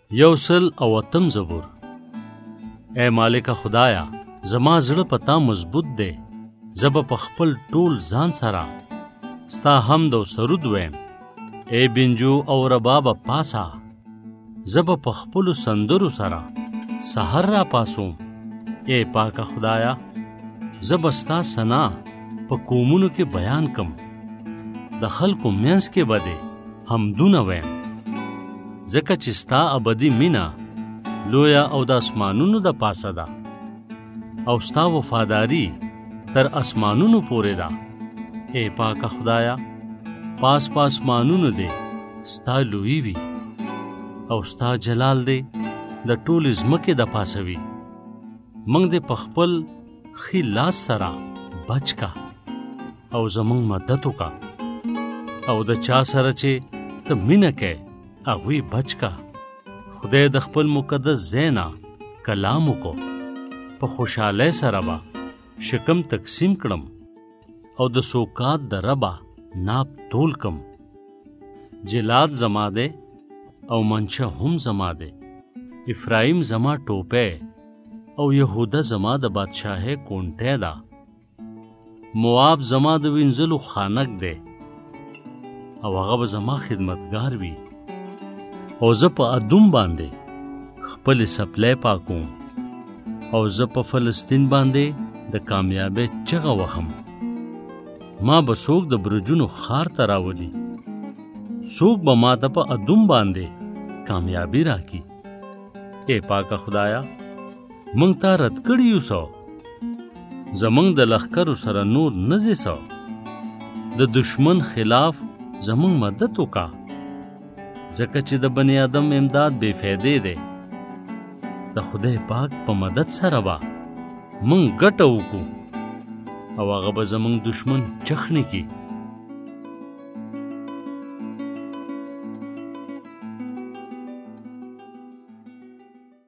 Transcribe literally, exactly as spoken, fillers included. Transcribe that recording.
یو سل او اتم زبور. اے مالک خدایا، زما زړه پتا مضبوط دی. زب په خپل ټول ځان سره ستا حمد او سرود ویم. اے بنجو او رباب پاسا، زب په خپل سندرو سره سحر را پاسوم. اے پاک خدایا، زب ستا سنا په قومونو کې بیان کم. د خلکو منځ کې بده حمدونه ویم، ځکه چې ستا ابدي مینا لویا او د اسمانونو د پاسه ده، او ستا وفاداری تر اسمانونو پورې ده. اے پاک خدایا، پاس پاس مانونو دے ستا لوی وی، او ستا جلال دے د ټول ځمکې د پاسه وي. موږ دې په خپل ښي لاس سره بچ کا، او زموږ مدد وکړه، او د چا سره چې ته مینه کوې هغوی بچ کا. خدای د خپل مقدس ځای نه کلام وکړو. په خوشحالۍ سره به شکم تقسیم کړم، او د سوکات د ربه ناپ تول کم. جلاد زما دی او منشه هم زما دی. افرایم زما ټوپی او یهوده زما د بادشاهۍ کونټی ده. مواب زما د وینځلو خانک دی، او هغه به زما خدمتګار وي. او زه په ادوم باندې خپل سپلی پاکوم، او زه په فلسطین باندې د کامیابی چغه وهم. ما به څوک د برجونو خار ته راولي، څوک به ما ته په ادوم باندې کامیابی راکي. اے پاک خدایا، موږ تا رد کړي یو سو، زموږ د لښکرو سره نور نه ځې سو. د دشمن خلاف زموږ مدد وکړه، ځکه چې د بني آدم امداد بې فایدې دی. د خدای پاک په مدد سره به موږ ګټه وکړو، او هغه به زموږ دشمن چخنې کړي.